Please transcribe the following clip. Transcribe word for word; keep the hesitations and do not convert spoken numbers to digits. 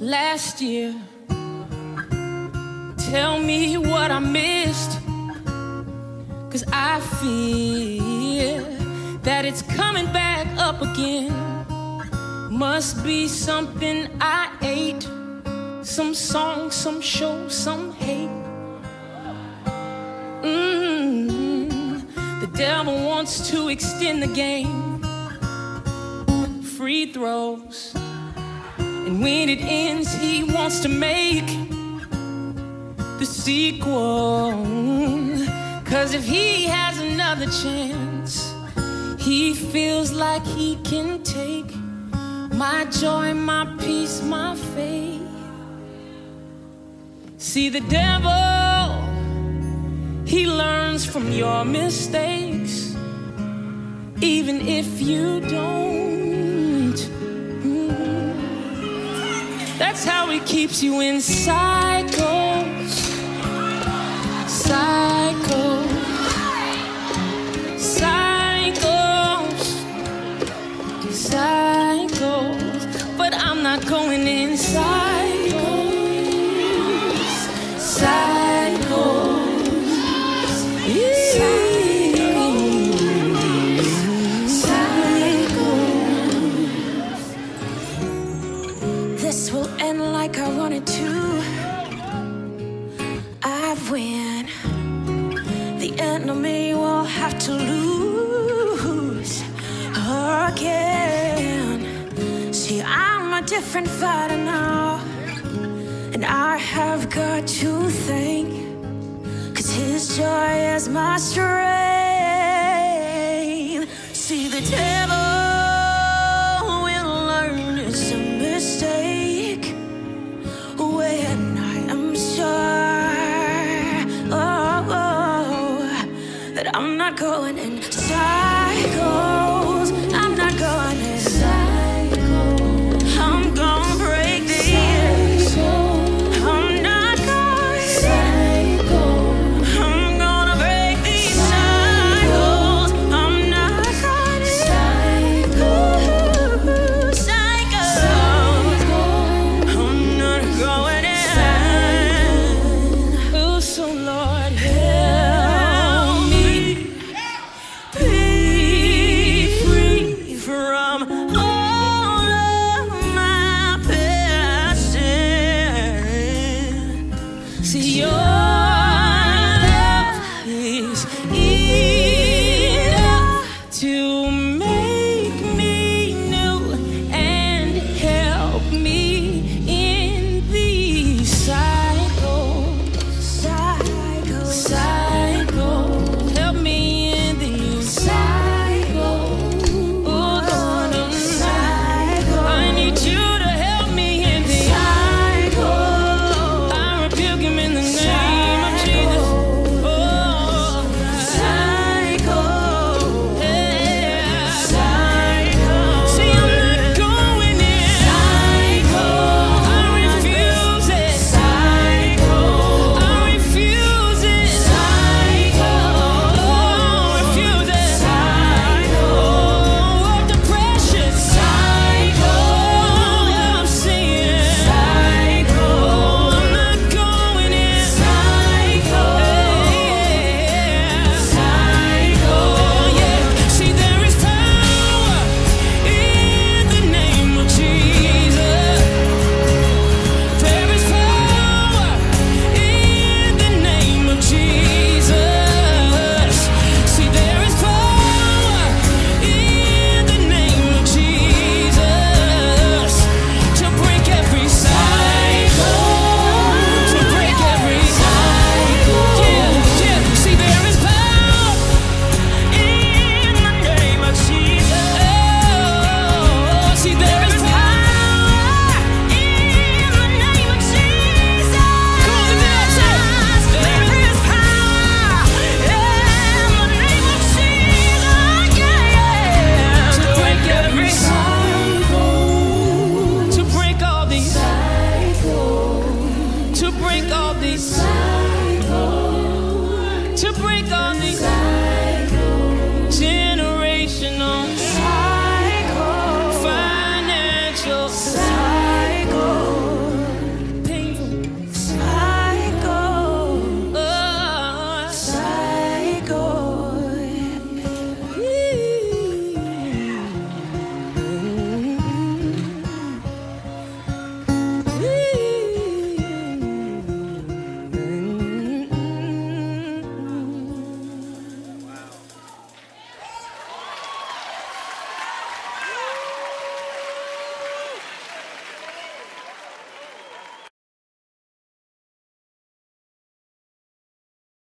last year. Tell me what I missed, 'cause I fear that it's coming back up again. Must be something I ate, some song, some show, some hate. Mm-hmm. The devil wants to extend the game, free throws, and when it ends he wants to make the sequel. 'Cause if he has another chance, he feels like he can take my joy, my peace, my faith. See, the devil, he learns from your mistakes, even if you don't. Mm. That's how he keeps you in cycles, cycles, cycles, cycles. But I'm not going in cycles, cycles, cycles. This will end like I wanted to. I win. The enemy will have to lose again. See, I'm a different fighter now, and I have got to thank, 'cause his joy is my strength. See, the devil